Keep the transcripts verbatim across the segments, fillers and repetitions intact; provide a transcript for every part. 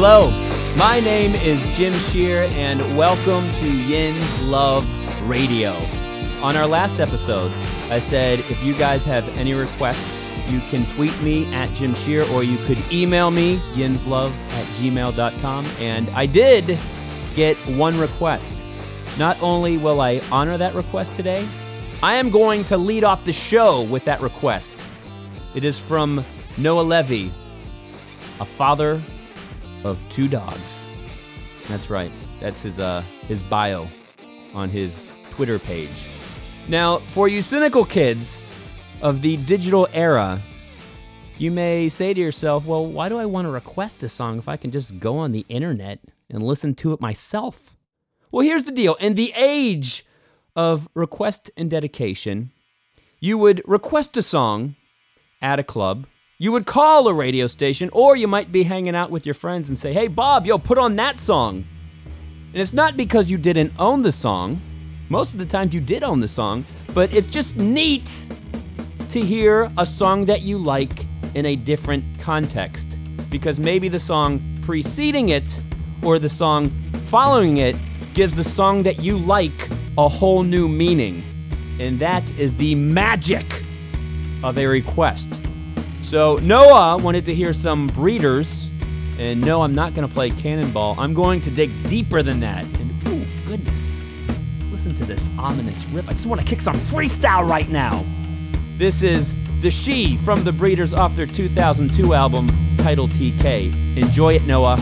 Hello, my name is Jim Shear, and welcome to Yin's Love Radio. On our last episode, I said if you guys have any requests, you can tweet me at Jim Shear, or you could email me, yinslove at gmail dot com, and I did get one request. Not only will I honor that request today, I am going to lead off the show with that request. It is from Noah Levy, a father of two dogs. That's right. That's his uh his bio on his Twitter page. Now, for you cynical kids of the digital era, you may say to yourself, well, why do I want to request a song if I can just go on the internet and listen to it myself? Well, here's the deal. In the age of request and dedication, you would request a song at a club, you would call a radio station, or you might be hanging out with your friends and say, hey, Bob, yo, put on that song. And it's not because you didn't own the song. Most of the times you did own the song, but it's just neat to hear a song that you like in a different context, because maybe the song preceding it or the song following it gives the song that you like a whole new meaning. And that is the magic of a request. So Noah wanted to hear some Breeders, and no, I'm not going to play Cannonball. I'm going to dig deeper than that. And ooh, goodness, listen to this ominous riff. I just want to kick some freestyle right now. This is The She from the Breeders off their two thousand two album, titled T K. Enjoy it, Noah.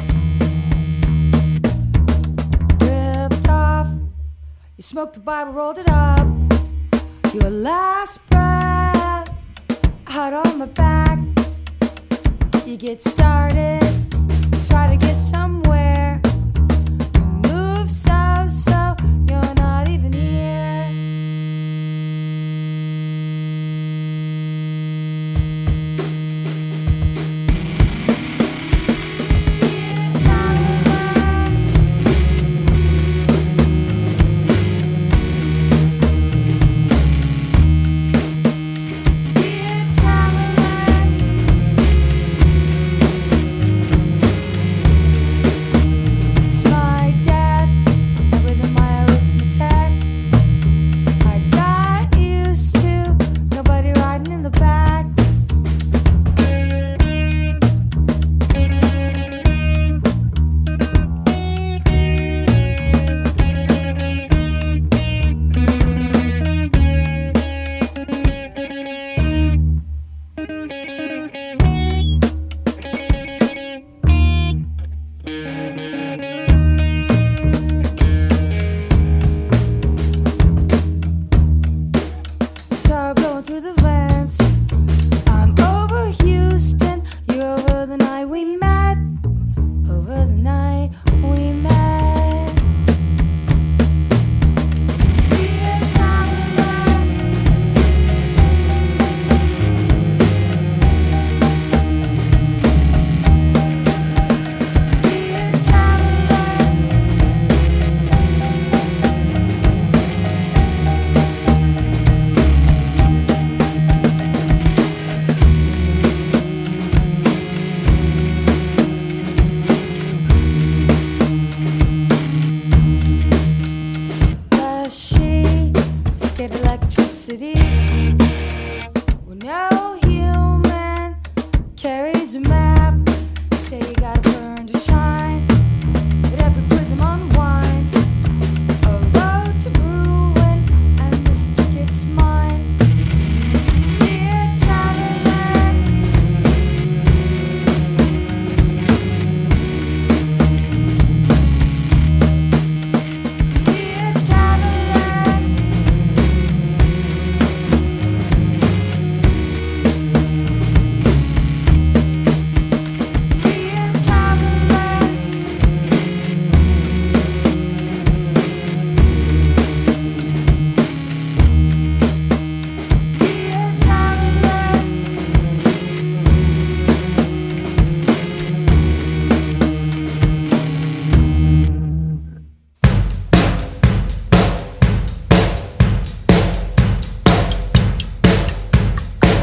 Ripped off, you smoked the Bible, rolled it up. Your last breath, hot on my back. You get started, try to get somewhere. You move so slow, you're not even here.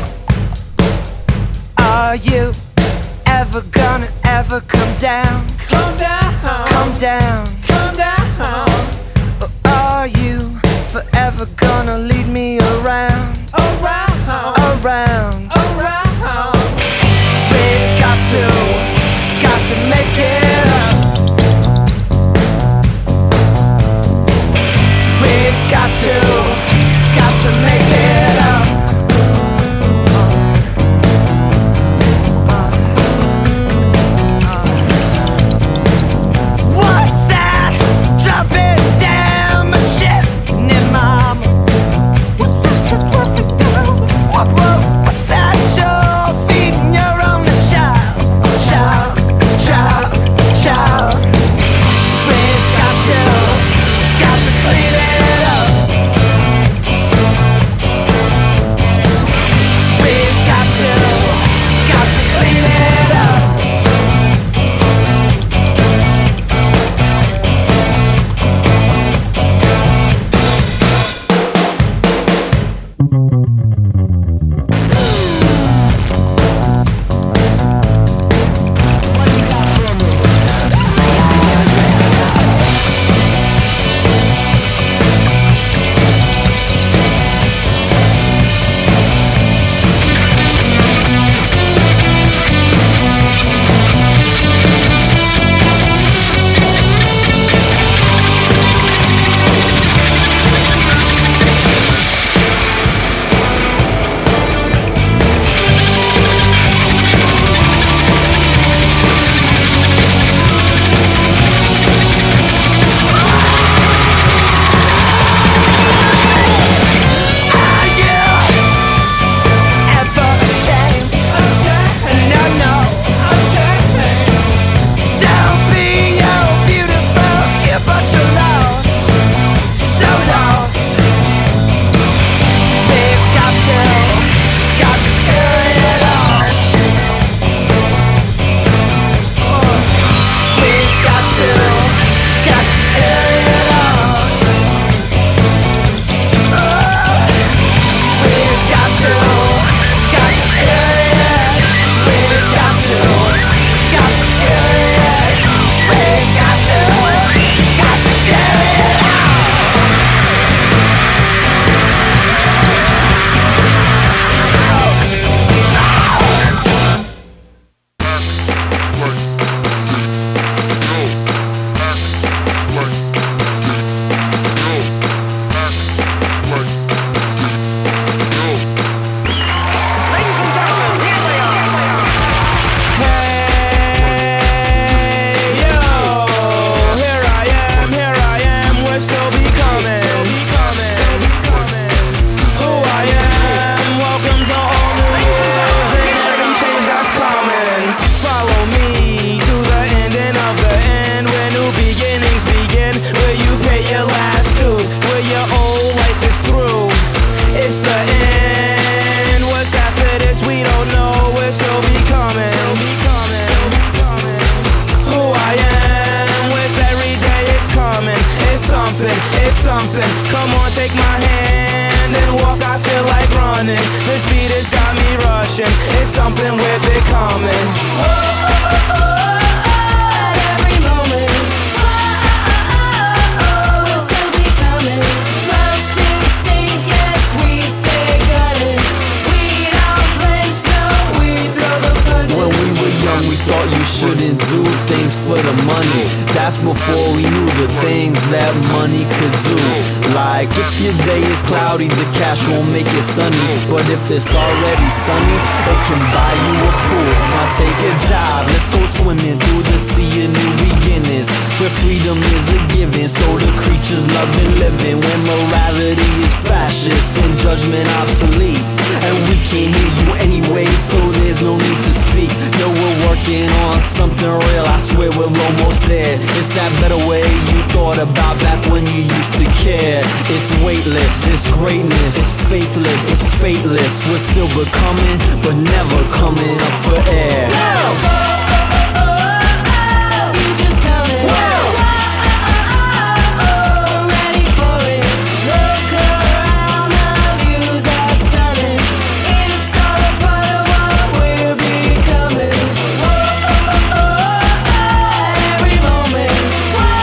Are you ever gonna ever come down? down. Calm down. Or are you forever gonna lead me around? Around. Around. Around. We've got to, got to make it up. We've got to, got to make it up. What's that? Dropping down my chimney, mama. What, what, what's that? You're feeding your only child, child, child, child. We've got to, got to clean it up. We've got to, got to clean it up. If it's already sunny, it can buy you a pool. Now take a dive, let's go swimming through the sea of new beginnings, where freedom is a given, so the creatures love and living, where morality is fascist and judgment obsolete. And we can't hear you anyway, so there's no need to speak. No, we're working on something real, I swear we're almost there. It's that better way you thought about back when you used to care. It's weightless, it's greatness, it's faithless, it's fateless. We're still becoming, but never coming up for air. Whoa! Future's coming. Whoa! We're ready for it. Look around, the views are stunning. It's all a part of what we're becoming. At every moment,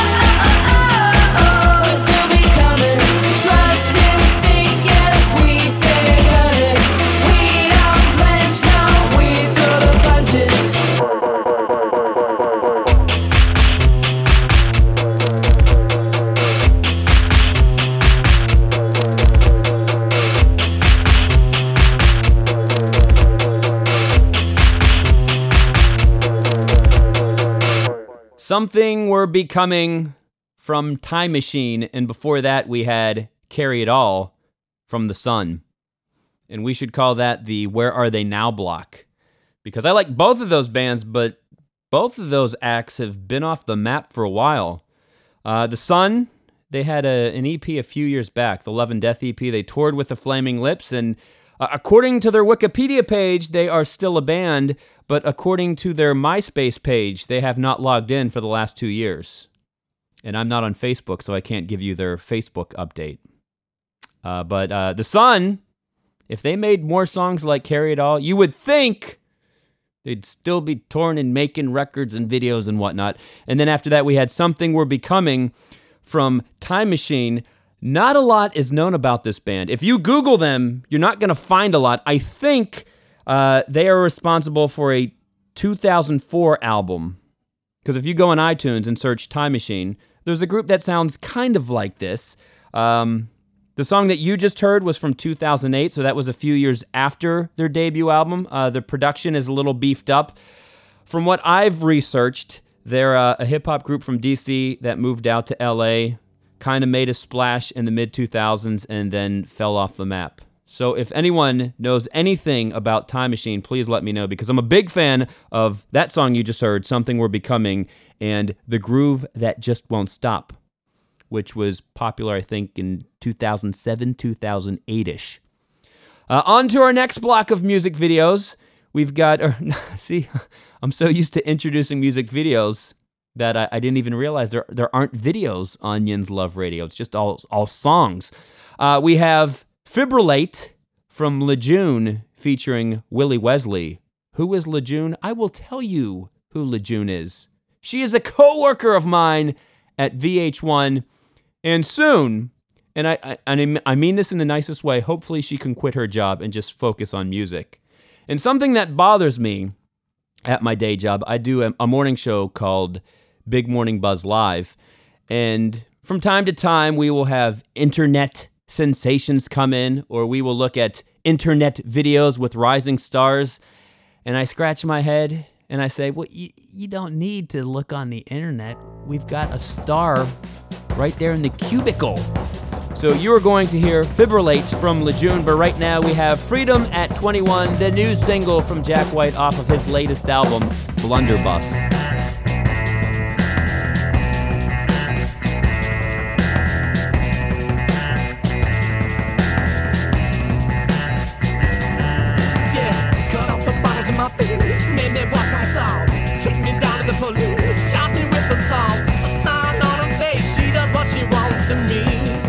Something We're Becoming from Time Machine, and before that we had Carry It All from The Sun. And we should call that the Where Are They Now block, because I like both of those bands, but both of those acts have been off the map for a while. Uh, the Sun, they had a, an E P a few years back, the Love and Death E P. They toured with the Flaming Lips, and uh, according to their Wikipedia page, they are still a band, but according to their MySpace page, they have not logged in for the last two years. And I'm not on Facebook, so I can't give you their Facebook update. Uh, but uh, the Sun, if they made more songs like Carry It All, you would think they'd still be touring and making records and videos and whatnot. And then after that, we had Something We're Becoming from Time Machine. Not a lot is known about this band. If you Google them, you're not going to find a lot. I think uh, they are responsible for a two thousand four album. Because if you go on iTunes and search Time Machine, there's a group that sounds kind of like this. Um... The song that you just heard was from two thousand eight, so that was a few years after their debut album. Uh, the production is a little beefed up. From what I've researched, they're uh, a hip-hop group from D C that moved out to L A, kind of made a splash in the mid two thousands, and then fell off the map. So if anyone knows anything about Time Machine, please let me know, because I'm a big fan of that song you just heard, Something We're Becoming, and The Groove That Just Won't Stop, which was popular, I think, in two thousand seven, two thousand eight-ish. Uh, on to our next block of music videos. We've got, or, see, I'm so used to introducing music videos that I, I didn't even realize there there aren't videos on Yin's Love Radio. It's just all, all songs. Uh, we have Fibrillate from Lejeune featuring Willie Wesley. Who is Lejeune? I will tell you who Lejeune is. She is a co-worker of mine at V H one. And soon, and I, I I mean this in the nicest way, hopefully she can quit her job and just focus on music. And something that bothers me at my day job, I do a, a morning show called Big Morning Buzz Live. And from time to time, we will have internet sensations come in, or we will look at internet videos with rising stars. And I scratch my head and I say, well, you, you don't need to look on the internet. We've got a star right there in the cubicle. So you are going to hear Fibrillate from Lejeune, but right now we have Freedom at twenty-one, the new single from Jack White off of his latest album, Blunderbuss. Yeah, cut off the bottles in my feet, made me walk my song, took me down to the police, shot me with a song, a smile on her face, she does what she wants to me.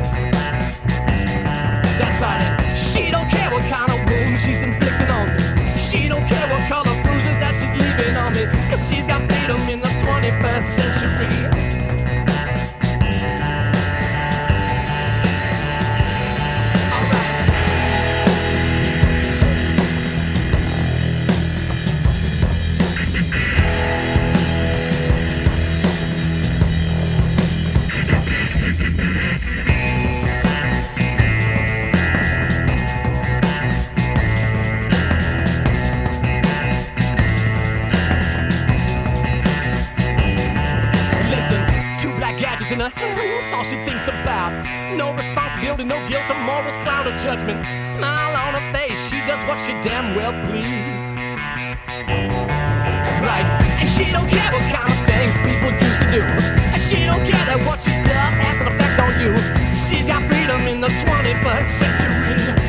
That's right, and she don't care what kind of wound she's inflicting on me. She don't care what color bruises that she's leaving on me, cause she's got freedom in the twenty-first century. In her hands, all she thinks about. No responsibility, no guilt, or morals, cloud or judgment. Smile on her face, she does what she damn well please. Right, and she don't care what kind of things people used to do. And she don't care that what she does has an effect on you. She's got freedom in the twenty-first century.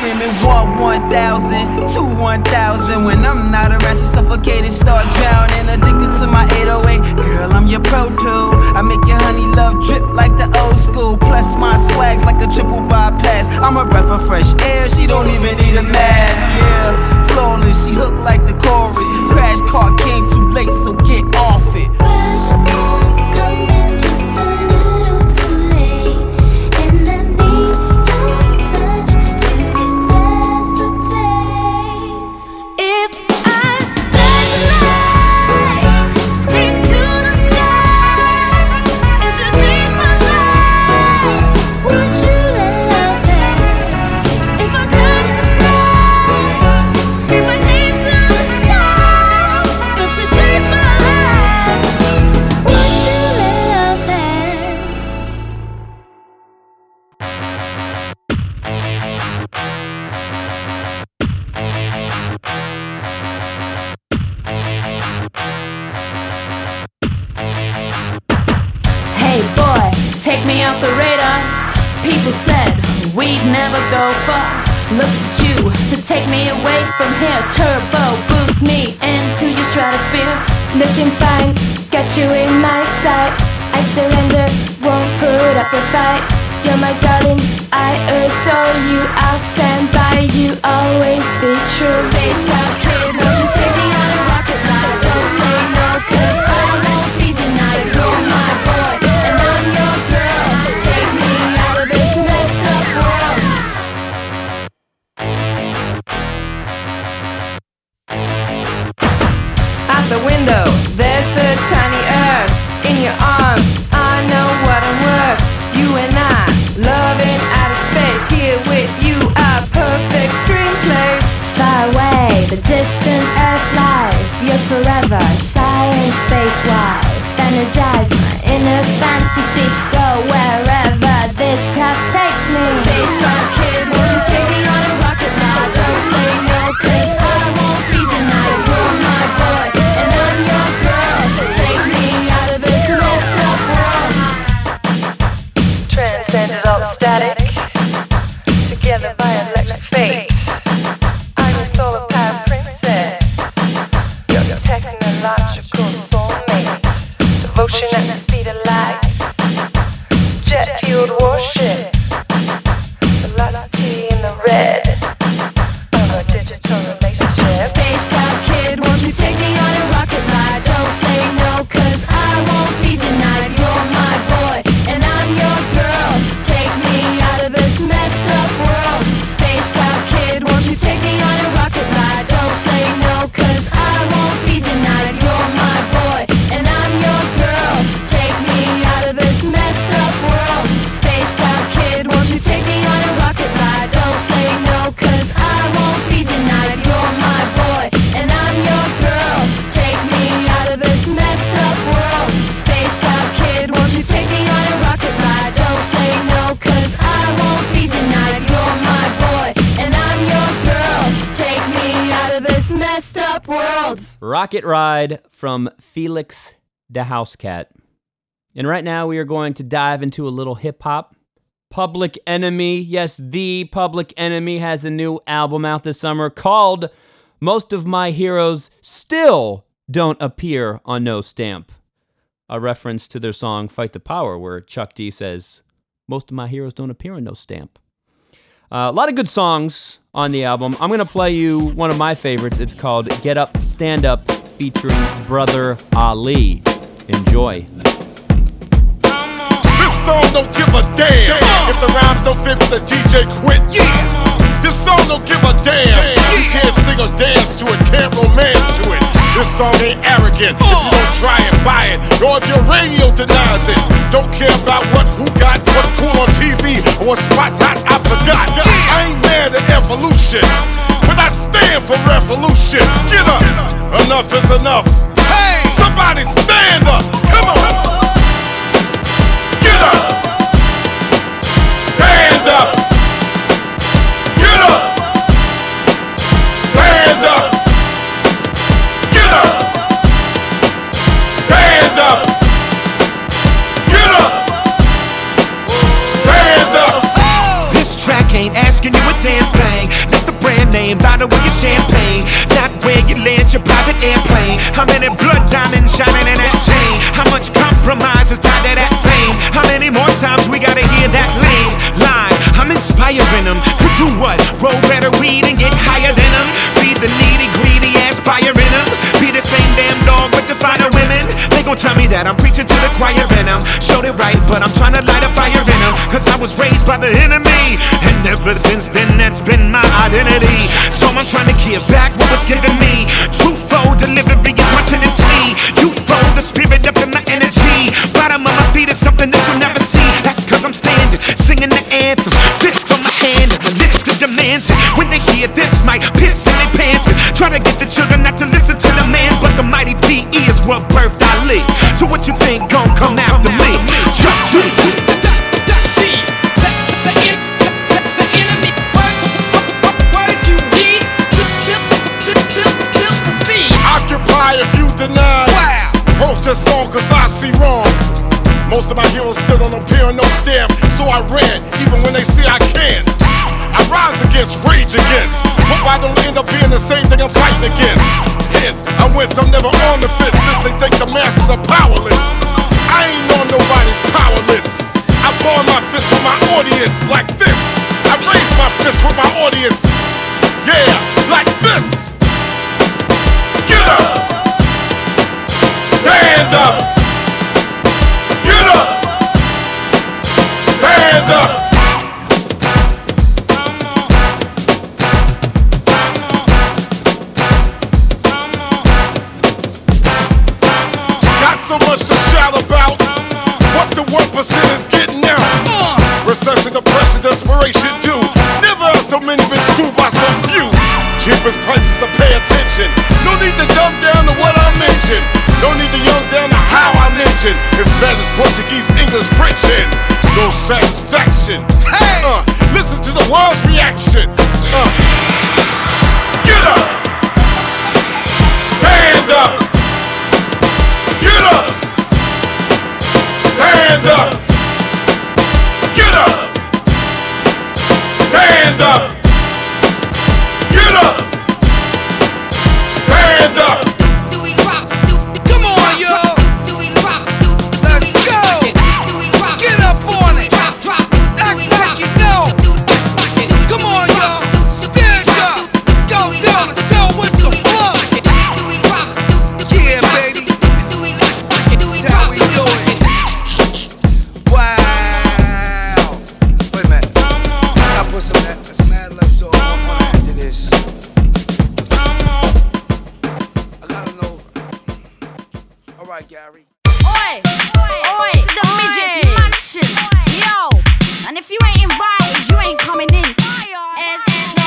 screaming one, one thousand, two, one thousand. When I'm not around, she suffocated, start drowning. Addicted to my eight oh eight, girl, I'm your pro tool. I make your honey love drip like the old school. Plus my swag's like a triple bypass. I'm a breath of fresh air, she don't even need a mask. Yeah, flawless, she hooked like the chorus. Crash car came too late, so get off it. Take me off the radar. People said we'd never go far. Look at you to take me away from here. Turbo boost me into your stratosphere. Looking fine, got you in my sight. I surrender, won't put up a fight. You're my darling, I adore you. I'll stand by you, always be true. Spaced out kid, won't you take me on a rocket ride? Don't say no, cause I won't be denied. You're my boy, and I'm your girl. Take me out of this messed up world. Out the window, there's the tiny earth. In your arms, I know what I'm worth. You and I, loving outer space. Here with you, our perfect dream place. Far away, the distant earth life. Yours forever, science space wide. Energize my inner fantasy. Go wherever this craft takes me. Space time kid, won't you take me on a rocket ride? Don't say no, cause I won't be denied. You're my boy, and I'm your girl. Take me out of this messed up world. Transcended all static, together by electric fate. I'm your solar power princess, your technological soulmate. Devotion at the speed of light, jet-fueled warship. Velocity in the red of a digital relationship. Spaced out kid, won't you take me on a rocket ride? Don't say no, cause I won't be denied. You're my boy, and I'm your girl. Take me out of this messed up world. Spaced out kid, won't you take me on a rocket ride? Don't say no, cause I won't be denied. You're my boy, and I'm your girl. Take me out of this messed up world. Spaced out kid, won't you take me on a rocket ride? Don't say no, cause I won't be denied. You're my boy, and I'm your girl. Take me out of this messed up world. Spaced out kid, won't you take me on a rocket ride? Don't say no, cause I won't be denied. You're my boy, and I'm your girl. Take me out of this messed up world. Rocket Ride from Felix the Housecat. And right now we are going to dive into a little hip-hop. Public Enemy, yes, the Public Enemy has a new album out this summer called Most of My Heroes Still Don't Appear on No Stamp. A reference to their song Fight the Power, where Chuck D says, most of my heroes don't appear on no stamp. Uh, a lot of good songs on the album. I'm going to play you one of my favorites. It's called Get Up, Stand Up, featuring Brother Ali. Enjoy. This song don't give a damn if the rhymes don't fit, the D J quit. This song don't give a damn. You can't sing or dance to it, can't romance to it. This song ain't arrogant if you don't try and buy it, or if your radio denies it. Don't care about what, who got, what's cool on T V, or what spots hot, I forgot. I ain't mad at evolution, but I stand for revolution. Get up, enough is enough. Hey, somebody stand up, come on. Get up, stand up. Get up, stand up. Get up, stand up. Get up, stand up. This track ain't asking you a damn thing. name, bottle of your champagne. Not where you land your private airplane. How many blood diamonds shining in that chain? How much compromise is tied to that fame? How many more times we gotta hear that lame line? I'm inspiring them to do what? Roll better weed and get higher than them. Feed the needy, greedy ass buyer in them. Be the same damn dog with the finer women. They gon' tell me that I'm preaching to the choir in them. Showed it right, but I'm trying to light a fire in them. Cause I was raised by the enemy, and ever since then that's been my identity. So I'm trying to give back what was given me. Truthful delivery is my tendency. Youthful, the spirit up in my energy. Bottom of my feet is something that you'll never see. That's cause I'm standing, singing the anthem. Fist from my hand, and the list of demands. When they hear this, might piss in their pants. Try to get the children not to listen to the man, but the mighty P E is what birthed Ali. So what you think gon' come after me? Chuck G. Occupy if you deny. Post this song cause I see wrong. Most of my heroes still don't appear on no stamp, so I ran even when they say I can't. I rise against, rage against. Hope I don't end up being the same thing I'm fighting against. Hence, I went, I'm never on the fence since they think the masses are powerless. I ain't on nobody's powerless. I ball my fist with my audience like this. I raise my fist with my audience. Yeah, like this. Get up. Stand up. Get up. Stand up. So much to shout about. What the one percent is getting out. Recession, depression, desperation do. Never have so many been screwed by so few. Cheapest prices to pay attention. No need to dumb down to what I mentioned. No need to young down to how I mentioned. As bad as Portuguese, English, French, and no satisfaction. Hey, uh, listen to the world's reaction. Uh, get up. Stand up. Get up! Stand up! Get up! Stand up! Get up! Stand up! Come on, yo! Let's go! Get up on it! Act like you know! Come on, yo! Stand up! Go down and tell what the fuck! Yeah, baby! How we do it? Wow! Wait a minute. I gotta put some some ad libs on after this. I gotta know. All right, Gary. Oi! Oi! This is the Midgets Mansion. Yo! And if you ain't invited, you ain't coming in. It's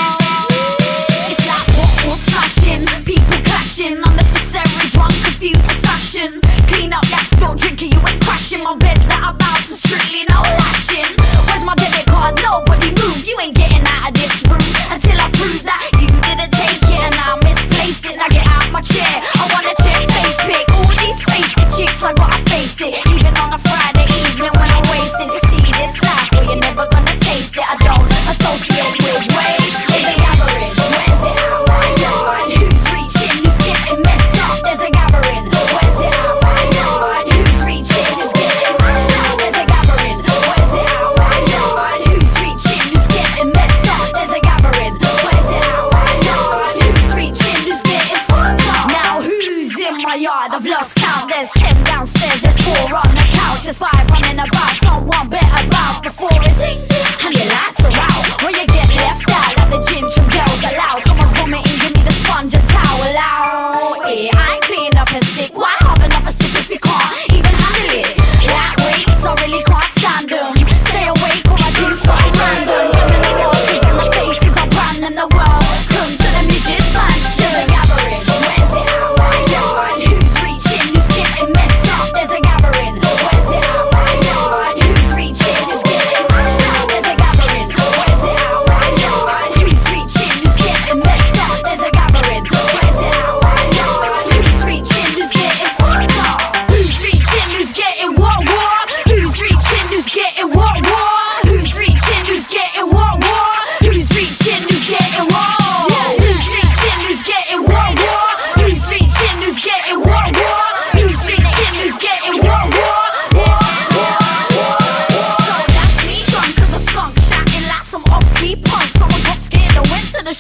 It's like what smashing, people clashing, unnecessary drunk, confused fashion. Clean up that spilled drinking, you ain't crashing. My bed's out of bounds, so strictly no lashing. Where's my debit card? Nobody move. You ain't getting out of this room until I prove that you didn't take it and I misplaced it. Now get out my chair. I wanna check face pic. All these Facebook chicks, I gotta face it. Even on a Friday evening when I'm wasted, you see this life where you're never gonna taste it. I don't associate with waste. There's a gathering. Where's it out my yard? Who's reaching? Who's getting messed up? There's a gathering. Where's it out my yard? Who's reaching? Who's getting mashed up? There's a gathering. Where's it out my yard? Who's reaching? Who's getting messed up? There's a gathering. Where's it out my yard? Who's reaching? Who's getting fucked up? Now who's in my yard? I've lost count. There's ten downstairs. There's four on the couch. There's five running about. Someone better bounce before it's in. And your lights are out. Or you get left out like the gym from girls allow. Someone's vomiting. Give me the sponge and towel out. Yeah, I ain't clean up and sick. Why have another sip if you can't even handle it? That weights, I really can't stand them. Stay awake or I do something random. I'm in the world, cause on my faces I brand them the world. Come to the Midgets Mansion. There's a gathering. Where's it out my yard? Who's reaching? Who's getting messed up? There's a gathering. Where's it out my yard? Who's reaching? Who's getting mashed up? There's a gathering. Where's it out my yard? Who's reaching? Who's getting messed up? There's a gathering. Where's it out my yard? Who's reaching? Who's getting fucked up? Who's reaching? Who's getting what war? Who's reaching? Who's getting what war? Who's reaching? Who's getting what war? Who's reaching? Who's getting what? Yeah.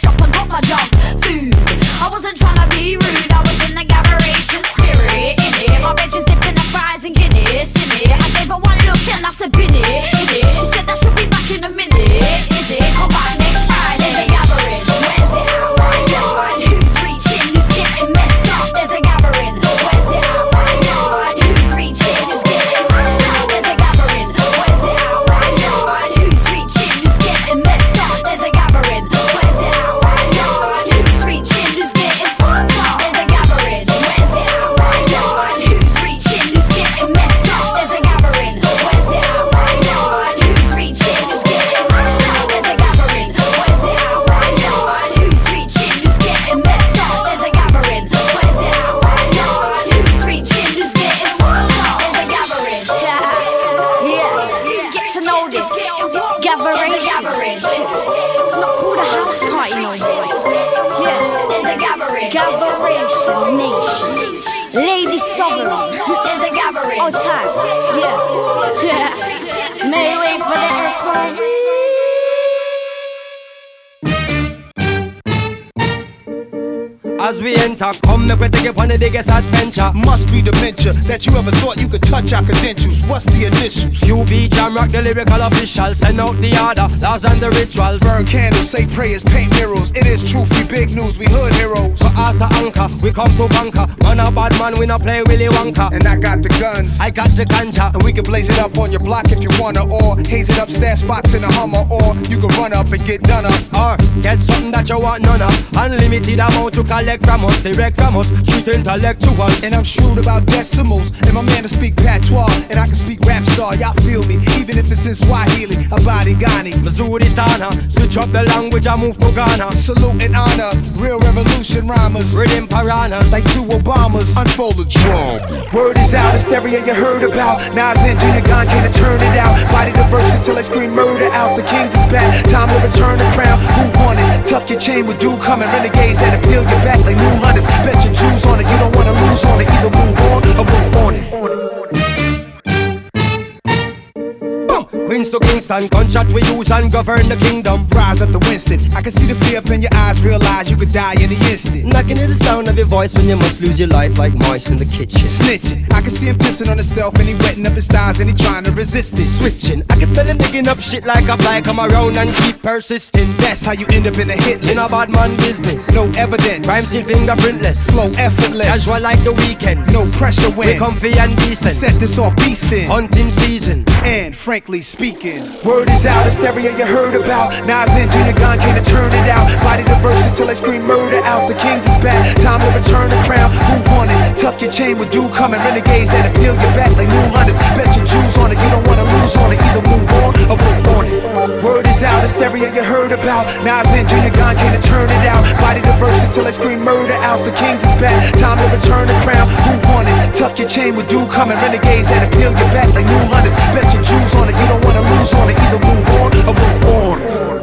shop and got my dog food. I wasn't trying to be rude, I was in the gatheration spirit, in it. My bitch is dipping the fries and Guinness, in it. I gave her one look and I said, bin it, in it. She said that she'll be back in a minute. Is it? Come back next Friday. There's a gathering. Where's it at? Right on. Who's reaching? Who's getting messed up? There's a gathering. Where's it at? Right on. Who's reaching? Who's getting mashed up? There's a gathering. Where's it at? Right on. Who's reaching? Who's getting messed up? There's a gathering. Where's it at? Right on. Who's reaching? Who's getting fucked up? There's a gathering. Where's it at? Right on. Who's reaching? Who's getting messed up? There's a gathering. Where's it at? Right on. Who's reaching? Who's getting mashed up? There's a gathering. Where's it at? Right on. Who's reaching? Who's getting messed up? There's a gathering. Where's it at? Right on. Who's reaching? Who's getting fucked up? There's a gathering. Yeah, get to know this. Gathering. It's not called a house party no more. Yeah, there's a gathering. Gatheration nation. Lady Sovereign. There's a gathering. Oh, time. Yeah, yeah. May wait for the S O V. As we enter, come make we take it on the biggest adventure. Must be dementia that you ever thought you could touch our credentials. What's the initials? U B Jam Rock, the lyrical official. Send out the order, laws and the rituals. Burn candles, say prayers, paint murals. It is truth, we big news, we hood heroes. For us the anchor, we come to conquer. Man a bad man, we not play Willy Wonka. And I got the guns, I got the ganja. and we can blaze it up on your block if you wanna. Or haze it up, stash spots in a Hummer. Or you can run up and get done up. Or get something that you want none of. Unlimited amount to collect from us, direct from us, street intellectuals. And I'm shrewd about decimals, and my man to speak patois, and I can speak rap star, y'all feel me, even if it's in Swahili, Abadi Ghani, Missouri Sana, switch up the language, I move to Ghana. Salute and honor, real revolution rhymers, Rhythm piranhas, like two Obamas, unfold the drum. Word is out, hysteria you heard about, Nas and Junior Gong can't turn it out, body the verses till I scream murder out, the kings is back, time to return the crown, who won it, tuck your chain with dew coming, renegades that appeal your back like new hunters, bet your Jews on it, you don't wanna lose on it, either move on or move on it. Queens to Kingston, gunshot we use and govern the kingdom. Rise up to Winston, I can see the fear up in your eyes, realize you could die in an instant. I can hear the sound of your voice when you must lose your life like mice in the kitchen. Snitching, I can see him pissing on himself and he wetting up his thighs and he trying to resist it. Switching, I can smell him digging up shit like a fly, come around and keep persisting. That's how you end up in a hit list. In a bad man business, no evidence, crime scene fingerprintless, flow effortless, casual like the weekend, no pressure when we comfy and decent. Set this off beastin', hunting season, and frankly speaking, word is out, hysteria you heard about, Nas and Junior Gong can't turn it out, body the verses till I scream murder out, the kings is back, time to return the crown, who won it, tuck your chain with dew coming, renegades that appeal your back like new hunters, bet your Jews on it, you don't wanna lose on it, either move on or move on it. Word is out, hysteria you heard about, Nas and Junior Gong can't turn it out, body the verses till I scream murder out, the kings is back, time to return the crown, who won it, tuck your chain with dew coming, renegades that appeal your back like new hunters, bet your Jews on it, you don't wanna lose on it, either move on or move on.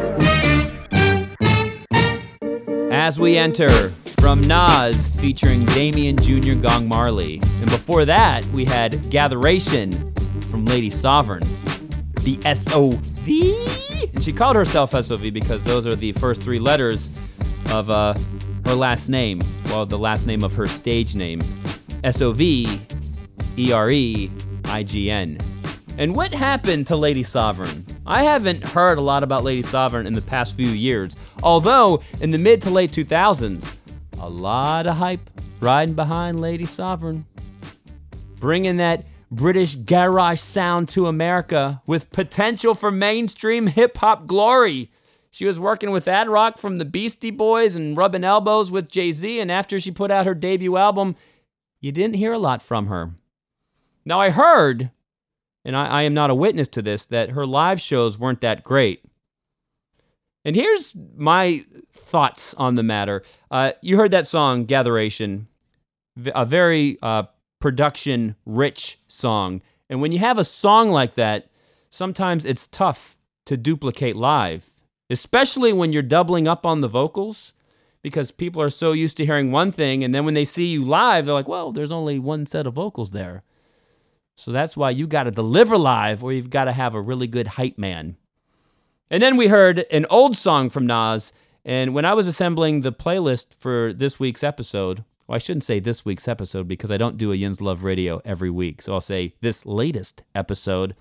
As we enter, from Nas featuring Damian Junior Gong Marley. And before that, we had Gatheration from Lady Sovereign, the S O V. And she called herself S O V because those are the first three letters of uh, her last name. Well, the last name of her stage name. S O V E R E I G N. And what happened to Lady Sovereign? I haven't heard a lot about Lady Sovereign in the past few years, although in the mid to late two thousands, a lot of hype riding behind Lady Sovereign. Bringing that British garage sound to America with potential for mainstream hip-hop glory. She was working with Ad Rock from the Beastie Boys and rubbing elbows with Jay-Z, and after she put out her debut album, you didn't hear a lot from her. Now I heard, and I, I am not a witness to this, that her live shows weren't that great. And here's my thoughts on the matter. Uh, you heard that song, Gatheration, a very uh, production-rich song. And when you have a song like that, sometimes it's tough to duplicate live, especially when you're doubling up on the vocals, because people are so used to hearing one thing, and then when they see you live, they're like, well, there's only one set of vocals there. So that's why you got to deliver live, or you've got to have a really good hype man. And then we heard an old song from Nas, And when I was assembling the playlist for this week's episode, well, I shouldn't say this week's episode because I don't do a Yins Love Radio every week. So I'll say this latest episode.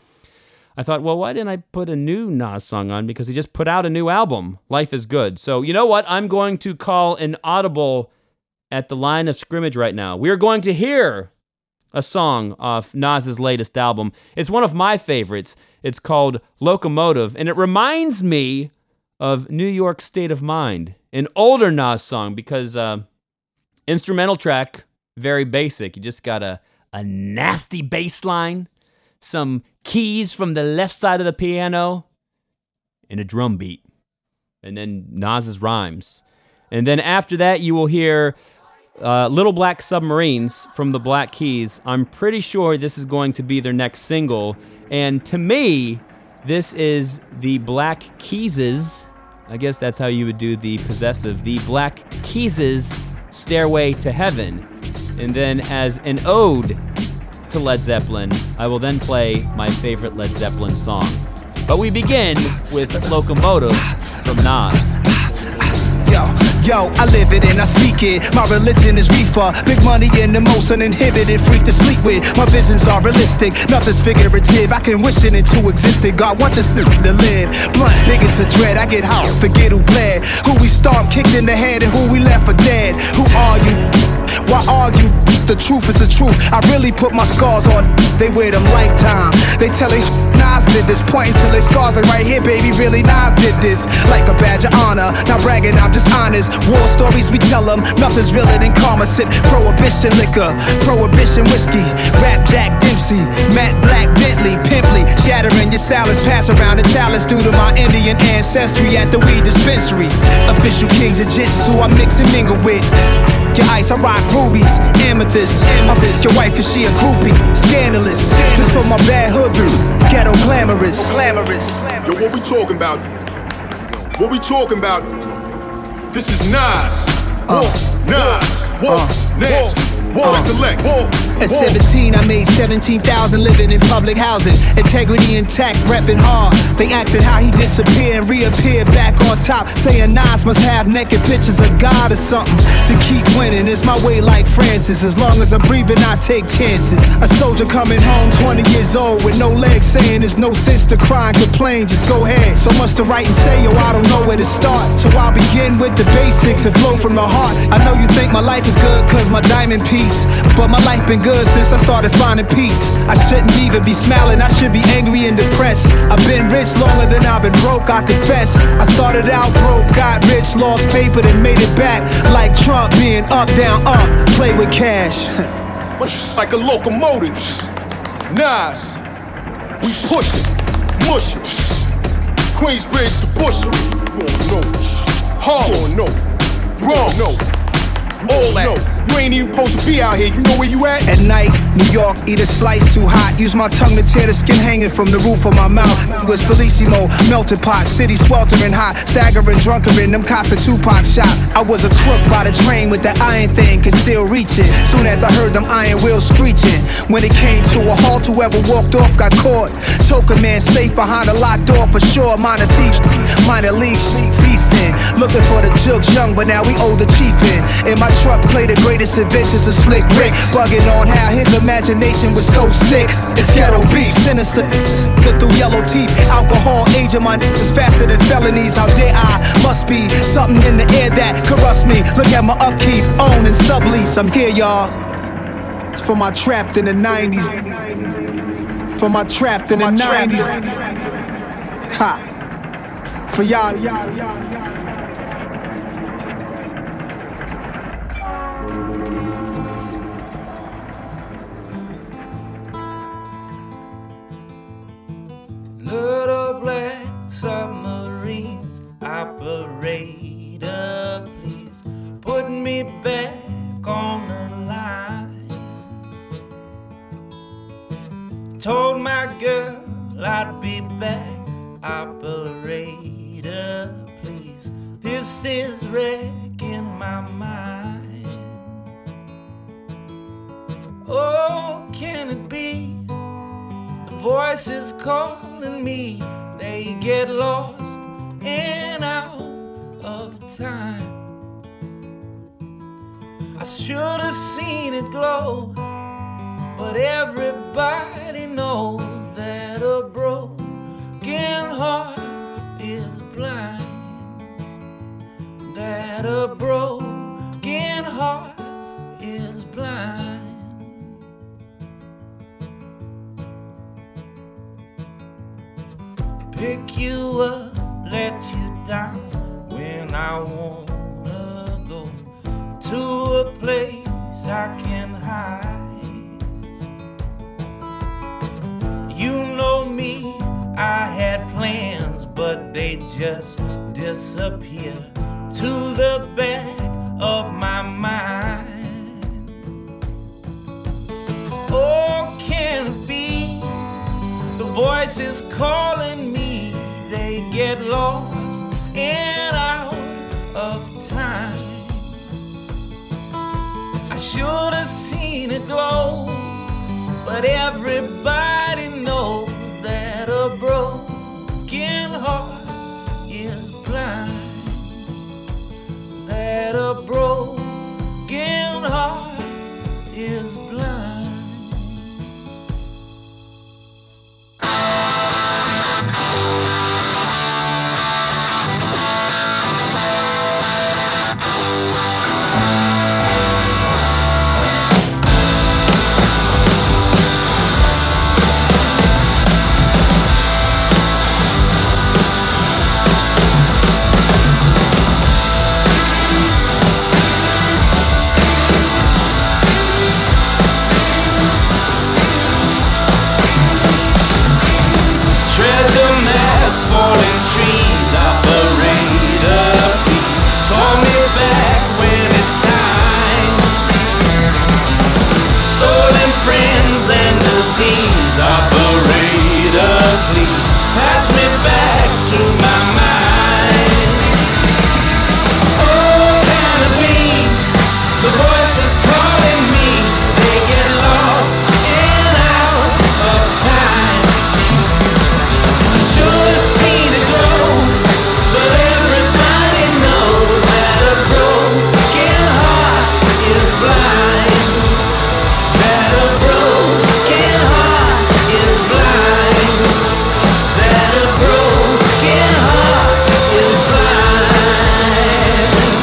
I thought, well, why didn't I put a new Nas song on? Because he just put out a new album, Life is Good. So you know what? I'm going to call an audible at the line of scrimmage right now. We're going to hear a song off Nas's latest album. It's one of my favorites. It's called Locomotive, and it reminds me of New York State of Mind, an older Nas song, because uh, instrumental track, very basic. You just got a, a nasty bass line, some keys from the left side of the piano, and a drum beat, and then Nas's rhymes. And then after that, you will hear uh, Little Black Submarines from the Black Keys. I'm pretty sure this is going to be their next single, and to me, this is the Black Keys', I guess that's how you would do the possessive, the Black Keys' Stairway to Heaven. And then as an ode to Led Zeppelin, I will then play my favorite Led Zeppelin song. But we begin with Locomotive from Nas. Yo, yo, I live it and I speak it. My religion is reefer. Big money and the most uninhibited freak to sleep with. My visions are realistic, nothing's figurative. I can wish it into existence. God want this nigga to live. Blunt, big as a dread. I get hot, forget who bled. Who we stormed, kicked in the head, and who we left for dead. Who are you? Why argue? The truth is the truth. I really put my scars on. They wear them lifetime. They tell it Nas did this, pointing till their scars are right here, baby. Really, Nas did this. Like a badge of honor. Not bragging, I'm just honest. War stories we tell them. Nothing's realer than karma. Sip prohibition liquor, prohibition whiskey. Rap Jack Dempsey, Matt Black Bentley, Pimply. Shattering your salads, pass around the chalice due to my Indian ancestry at the weed dispensary. Official kings of jitsu, I mix and mingle with. Your ice, I rock rubies, amethyst. I fuck your wife cause she a groupie, scandalous. This for my bad hood, ghetto glamorous. Yo, what we talking about? What we talking about? This is Nas. War, uh, Nas. War, uh, nasty. War, recollect. War. At seventeen, I made seventeen thousand living in public housing. Integrity intact, repping hard. They asking how he disappeared and reappeared back on top. Saying Nas must have naked pictures of God or something. To keep winning, it's my way like Francis. As long as I'm breathing, I take chances. A soldier coming home, twenty years old, with no legs, saying there's no sense to cry and complain, just go ahead. So much to write and say, yo, I don't know where to start. So I'll begin with the basics and flow from the heart. I know you think my life is good cause my diamond piece, but my life been good since I started finding peace. I shouldn't even be smiling, I should be angry and depressed. I've been rich longer than I've been broke, I confess. I started out broke, got rich, lost paper, then made it back. Like Trump being up, down, up, play with cash. Like a locomotive. Nas, we push it, mush it. Queensbridge to Bushel. You won't know. Harlem, no. Wrong, no. All that. You ain't even supposed to be out here. You know where you at? At night, New York, eat a slice too hot. Use my tongue to tear the skin hanging from the roof of my mouth. It was Felissimo, melting pot, city sweltering hot, staggering, drunkerin', them cops a Tupac shot. I was a crook by the train with that iron thing, could still reach it. Soon as I heard them iron wheels screeching, when it came to a halt, whoever walked off got caught. Token man safe behind a locked door for sure. Minor thief, minor league, beastin'. Looking for the jokes young, but now we old the chief in. In my truck, play the greatest adventures of Slick Rick, bugging on how his imagination was so sick. It's ghetto beef, sinister, slip through yellow teeth. Alcohol, aging my niggas faster than felonies. How dare I? Must be something in the air that corrupts me. Look at my upkeep, own and sublease. I'm here, y'all. It's for my trapped in the nineties. For my trapped in the nineties. Ha. For y'all. Little black submarines, operator, please put me back on the line. Told my girl I'd be back, operator, please. This is wrecking my mind. Oh, can it be? The voices calling me, they get lost in and out of of time. I should have seen it glow, but everybody knows that a broken heart is blind. That a broken heart is blind. Pick you up, let you down when I wanna go to a place I can hide. You know me, I had plans, but they just disappear to the back of my mind. Oh, can it be the voices calling me? They get lost and out of time. I should have seen it glow, but everybody knows that a broken heart is blind. That a broken heart is blind. Falling trees, operator, please call me back when it's time. Stolen friends and disease, operator, please pass me back to my mind. Oh, can it be the voices calling me? They get lost in and out of time. I should have seen it glow, but everybody knows that a broken heart is blind. That a broken heart is blind. That a broken heart is blind.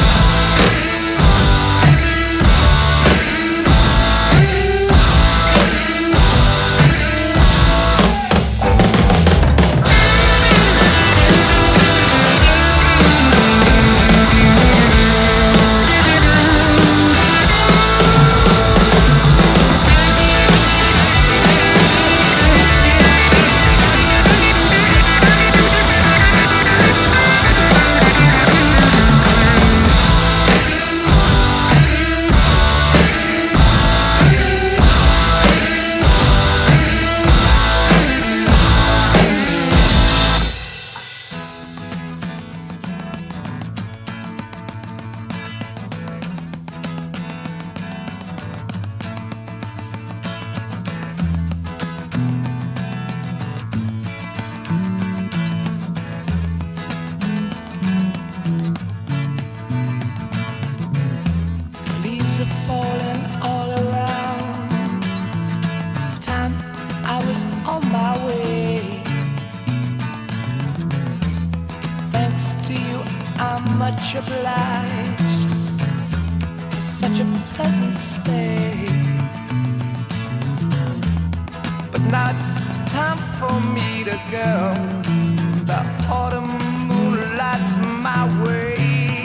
Leaves are falling all around. Time I was on my way. Thanks to you, I'm much obliged for such a pleasant stay. But now it's time for me to go. The autumn moonlight's my way.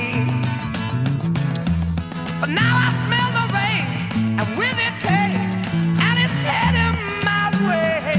But now I smell the rain, and with it pain, and it's heading my way.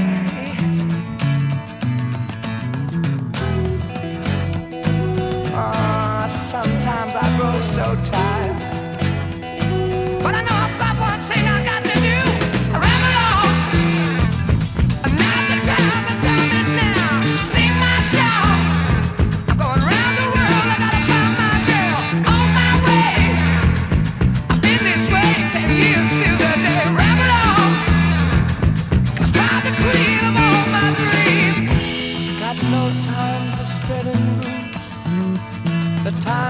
Ah, sometimes I grow so tired, but I know I've got one thing I got to do. I ramble on, and now the time, the time is now. Sing my song. I'm going round the world. I gotta find my girl on my way. Been this way ten years till the day. Ramble on, drive the queen of all my dreams. Got no time for spreading news. The time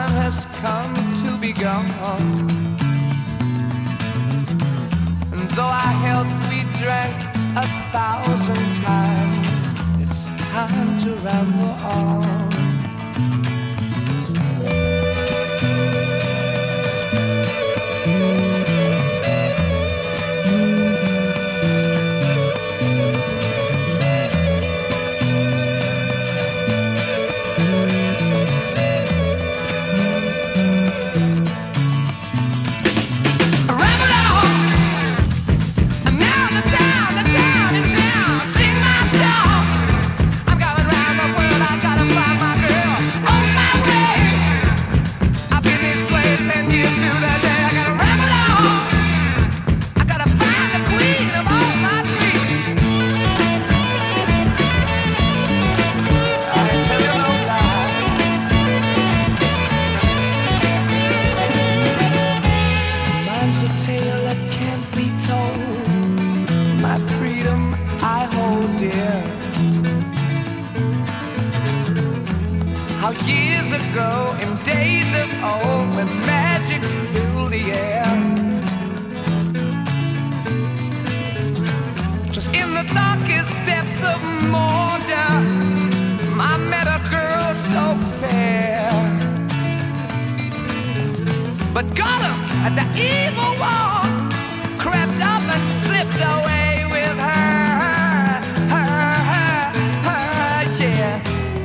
gone. And though our health we drank a thousand times, it's time to ramble on. Years ago, in days of old, when magic filled the air, just in the darkest depths of Mordor, I met a girl so fair. But Gollum, the evil one, crept up and slipped away with her, her, her, her, yeah.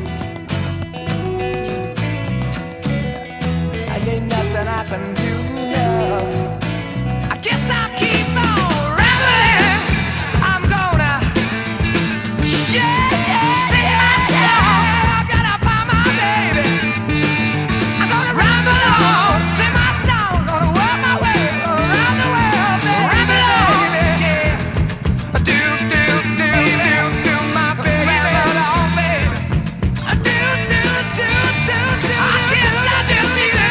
Ain't nothing I can do now. I guess I'll keep on rambling. I'm gonna share, see myself. I gotta find my baby. I'm gonna ramble on, sing my song, gonna work my way around the world, baby. Ramble on, yeah. Do do do do do my baby, ramble on, baby. Do do do do do. I guess I do feel it.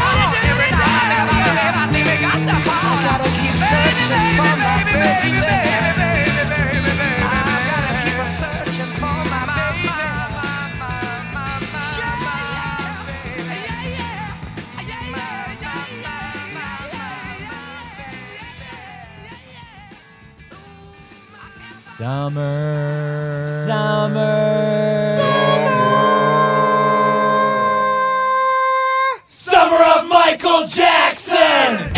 I gotta keep searching for my baby, baby, baby, baby, baby. I gotta keep searching for my baby, my, my, my, my, baby. Yeah, yeah, yeah, yeah, Summer. Summer. Summer. Summer of Michael Jackson.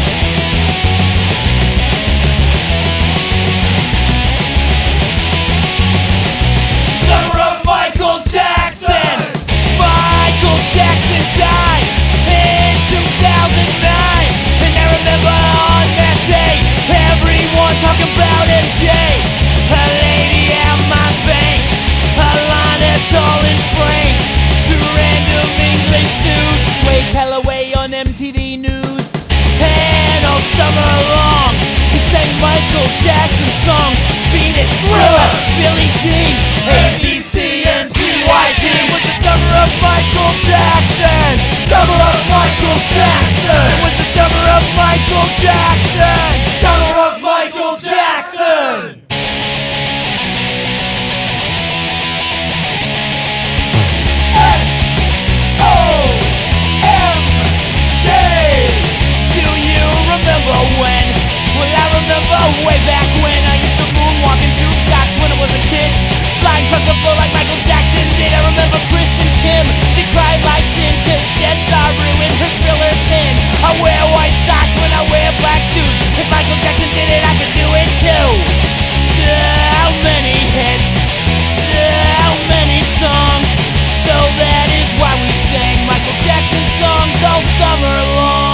Jackson died in two thousand nine, and I remember on that day everyone talking about M J. A lady at my bank, a line that's all in frame. Two random English dudes, Sway Calloway on M T V News, and all summer long he sang Michael Jackson songs. Beat It, Thriller, Billie Jean, A B C and P Y T. It was the summer of Michael Jackson. Summer of Michael Jackson. It was the summer of Michael Jackson. Summer of Michael Jackson. S O M J. Do you remember when? Well, I remember way back when I used to moonwalk in tube socks when I was a kid. Sliding across the floor like Michael Jackson did. I remember Kristen Kim, she cried like sin cause Jeff Star ruined her Thriller pin. I wear white socks when I wear black shoes. If Michael Jackson did it, I could do it too. So many hits, so many songs. So that is why we sang Michael Jackson songs all summer long.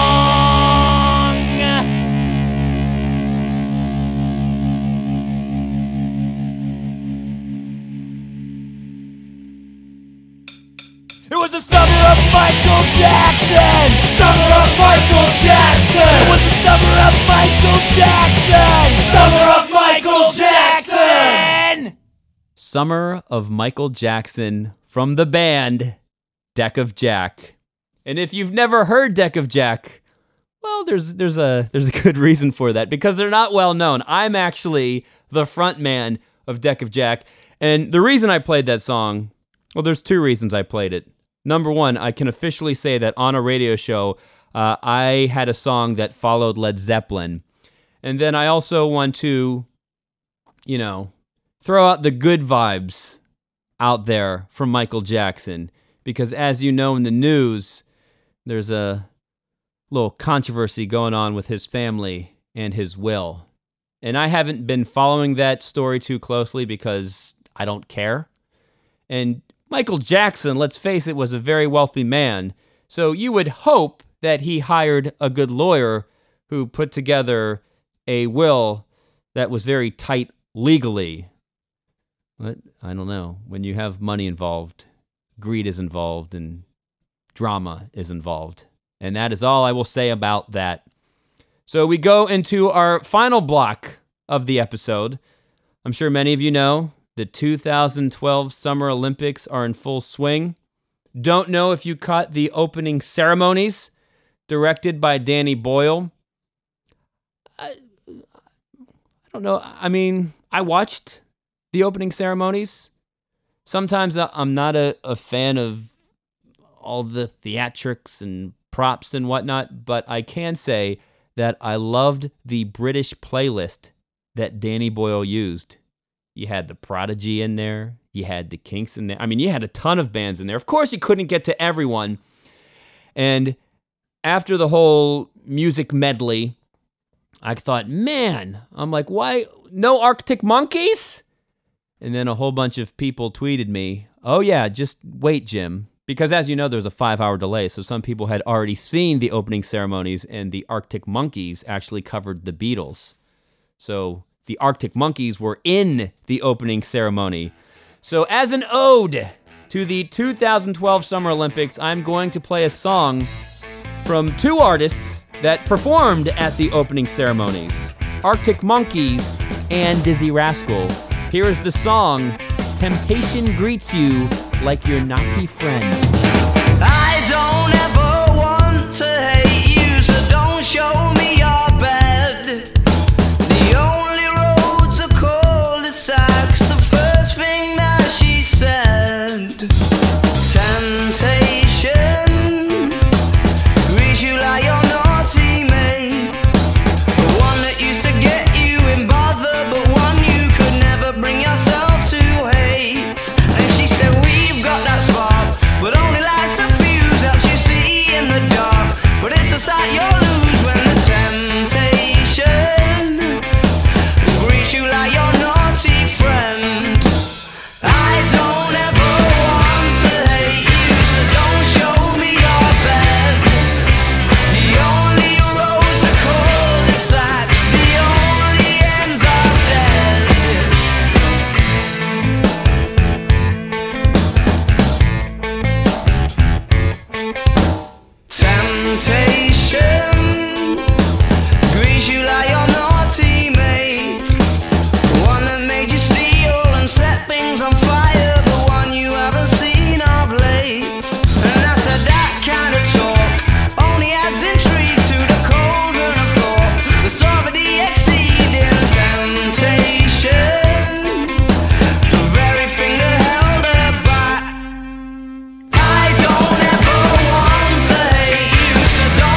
It was the summer of Michael Jackson. Summer of Michael Jackson. It was the summer of Michael Jackson. Summer of Michael Jackson. Summer of Michael Jackson from the band Deck of Jack. And if you've never heard Deck of Jack, well, there's there's a there's a good reason for that, because they're not well known. I'm actually the front man of Deck of Jack, and the reason I played that song, well, there's two reasons I played it. Number one, I can officially say that on a radio show, uh, I had a song that followed Led Zeppelin. And then I also want to, you know, throw out the good vibes out there from Michael Jackson. Because as you know in the news, there's a little controversy going on with his family and his will. And I haven't been following that story too closely because I don't care. And Michael Jackson, let's face it, was a very wealthy man. So you would hope that he hired a good lawyer who put together a will that was very tight legally. But I don't know. When you have money involved, greed is involved and drama is involved. And that is all I will say about that. So we go into our final block of the episode. I'm sure many of you know the two thousand twelve Summer Olympics are in full swing. Don't know if you caught the opening ceremonies directed by Danny Boyle. I, I don't know. I mean, I watched the opening ceremonies. Sometimes I'm not a, a fan of all the theatrics and props and whatnot, but I can say that I loved the British playlist that Danny Boyle used. You had the Prodigy in there. You had the Kinks in there. I mean, you had a ton of bands in there. Of course, you couldn't get to everyone. And after the whole music medley, I thought, man, I'm like, why? No Arctic Monkeys? And then a whole bunch of people tweeted me, oh yeah, just wait, Jim. Because as you know, there's a five-hour delay, so some people had already seen the opening ceremonies, and the Arctic Monkeys actually covered the Beatles. So the Arctic Monkeys were in the opening ceremony. So as an ode to the two thousand twelve Summer Olympics, I'm going to play a song from two artists that performed at the opening ceremonies, Arctic Monkeys and Dizzy Rascal. Here is the song, Temptation Greets You Like Your Naughty Friend. I don't ever want to hate you, so don't show me your bed. The only roads are cul-de-sacs, the first thing that she said. Temptation greets you like your naughty mate, the one that used to get you in bother, but one you could never bring yourself to hate. And she said, we've got that spark, but only lights a fuse helps you see in the dark. But it's a sight you'll lose when the temptation greets you like your naughty friend. I don't ever want to hate you, so don't show me your bed. The only roads are cul-de-sacs, the only ends are dead. Temptation greets you like your naughty mate, the one that made you steal and set things on fire, the one you haven't seen of late. And I said that kind of talk only adds intrigue to the cauldron of thought that's already exceeding temptation, the very thing that held her back. I don't ever want to hate you, so don't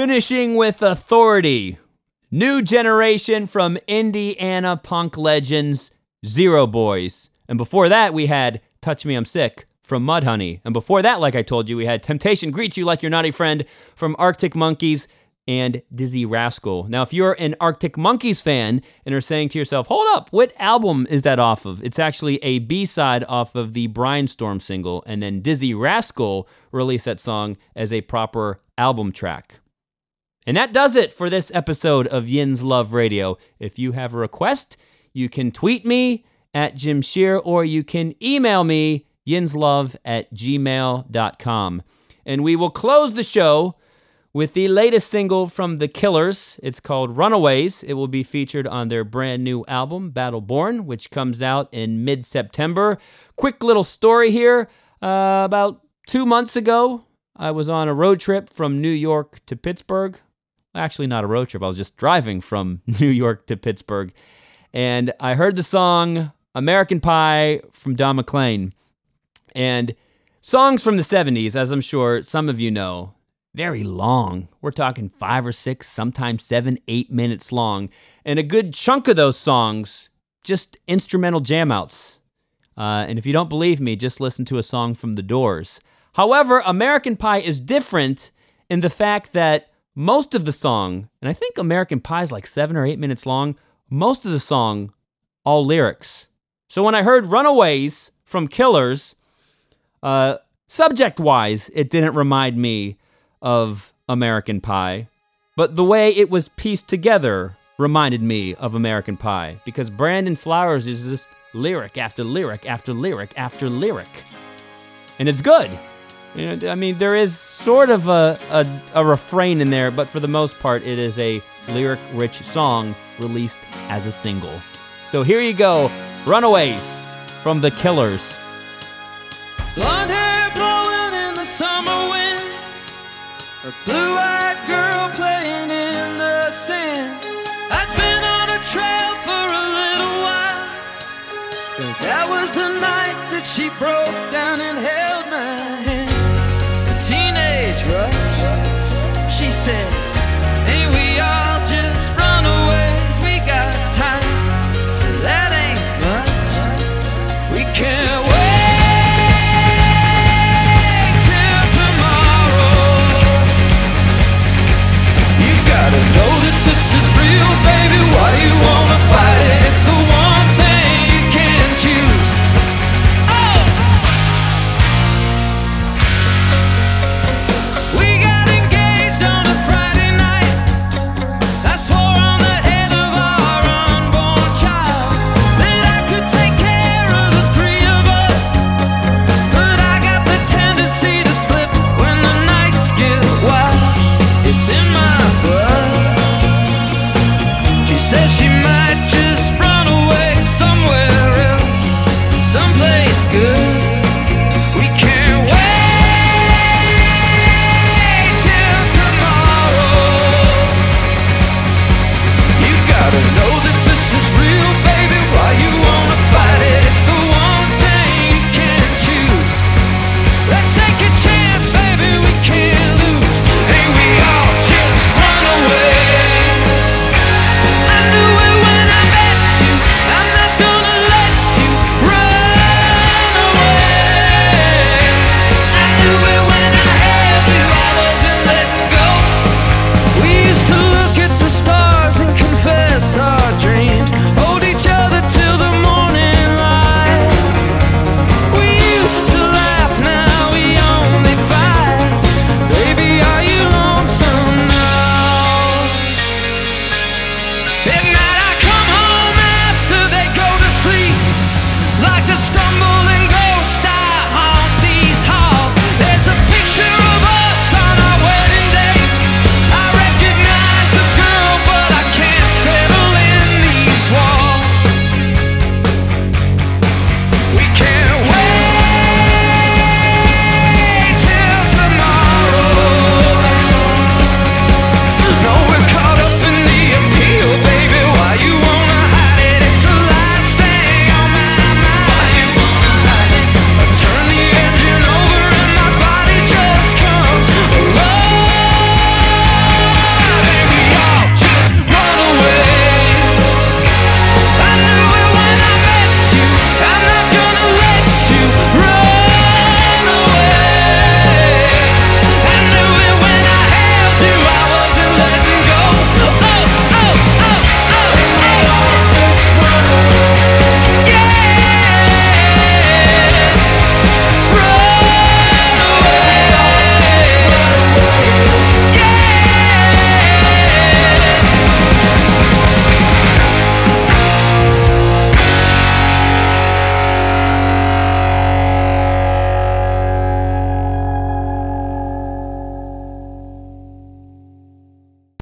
Finishing with Authority. New generation from Indiana punk legends, Zero Boys. And before that, we had Touch Me I'm Sick from Mudhoney. And before that, like I told you, we had Temptation Greets You Like Your Naughty Friend from Arctic Monkeys and Dizzy Rascal. Now, if you're an Arctic Monkeys fan and are saying to yourself, hold up, what album is that off of? It's actually a B-side off of the Brainstorm single, and then Dizzy Rascal released that song as a proper album track. And that does it for this episode of Yin's Love Radio. If you have a request, you can tweet me at Jim Shear, or you can email me, yinslove at gmail dot com. And we will close the show with the latest single from The Killers. It's called Runaways. It will be featured on their brand new album, Battleborn, which comes out in mid-September. Quick little story here. Uh, about two months ago, I was on a road trip from New York to Pittsburgh. Actually, not a road trip. I was just driving from New York to Pittsburgh. And I heard the song American Pie from Don McLean. And songs from the seventies, as I'm sure some of you know, very long. We're talking five or six, sometimes seven, eight minutes long. And a good chunk of those songs, just instrumental jam outs. Uh, and if you don't believe me, just listen to a song from The Doors. However, American Pie is different in the fact that most of the song, and I think American Pie is like seven or eight minutes long, most of the song, all lyrics. So when I heard Runaways from Killers, uh, subject-wise, it didn't remind me of American Pie, but the way it was pieced together reminded me of American Pie, because Brandon Flowers is just lyric after lyric after lyric after lyric, and it's good. You know, I mean, there is sort of a, a, a refrain in there, but for the most part, it is a lyric-rich song released as a single. So here you go, Runaways from The Killers. Blonde hair blowing in the summer wind, a blue-eyed girl playing in the sand. I'd been on a trail for a little while, but that was the night that she broke down and held my hand. A teenage rush, she said,